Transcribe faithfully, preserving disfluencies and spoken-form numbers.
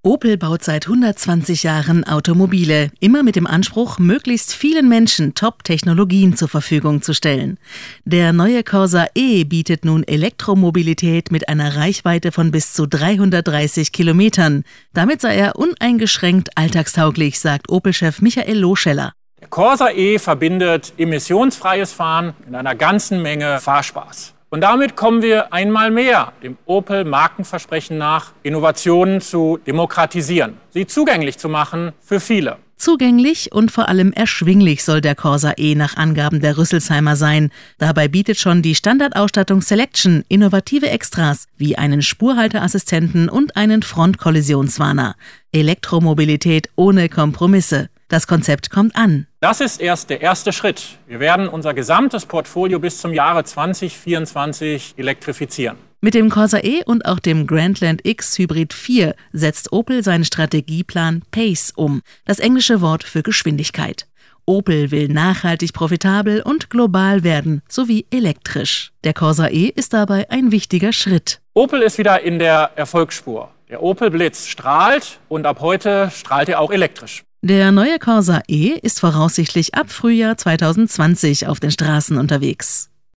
Opel baut seit hundertzwanzig Jahren Automobile, immer mit dem Anspruch, möglichst vielen Menschen Top-Technologien zur Verfügung zu stellen. Der neue Corsa E bietet nun Elektromobilität mit einer Reichweite von bis zu dreihundertdreißig Kilometern. Damit sei er uneingeschränkt alltagstauglich, sagt Opel-Chef Michael Loscheller. Der Corsa E verbindet emissionsfreies Fahren mit einer ganzen Menge Fahrspaß. Und damit kommen wir einmal mehr dem Opel-Markenversprechen nach, Innovationen zu demokratisieren, sie zugänglich zu machen für viele. Zugänglich und vor allem erschwinglich soll der Corsa E nach Angaben der Rüsselsheimer sein. Dabei bietet schon die Standardausstattung Selection innovative Extras wie einen Spurhalteassistenten und einen Frontkollisionswarner. Elektromobilität ohne Kompromisse. Das Konzept kommt an. Das ist erst der erste Schritt. Wir werden unser gesamtes Portfolio bis zum Jahre zwanzig vierundzwanzig elektrifizieren. Mit dem Corsa E und auch dem Grandland X Hybrid vier setzt Opel seinen Strategieplan PACE um, das englische Wort für Geschwindigkeit. Opel will nachhaltig profitabel und global werden, sowie elektrisch. Der Corsa E ist dabei ein wichtiger Schritt. Opel ist wieder in der Erfolgsspur. Der Opel Blitz strahlt und ab heute strahlt er auch elektrisch. Der neue Corsa E ist voraussichtlich ab Frühjahr zweitausendzwanzig auf den Straßen unterwegs.